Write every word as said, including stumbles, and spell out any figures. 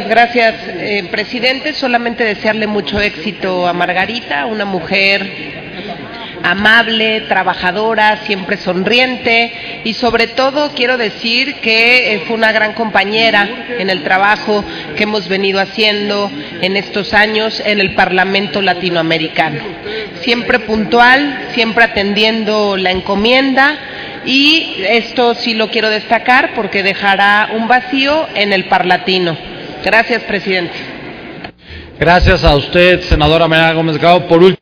Gracias, eh, presidente. Solamente desearle mucho éxito a Margarita, una mujer amable, trabajadora, siempre sonriente, y sobre todo quiero decir que eh, fue una gran compañera en el trabajo que hemos venido haciendo en estos años en el Parlamento Latinoamericano. Siempre puntual, siempre atendiendo la encomienda, y esto sí lo quiero destacar porque dejará un vacío en el Parlatino. Gracias, presidente. Gracias a usted, senadora Mariana Gómez Grau. Por último,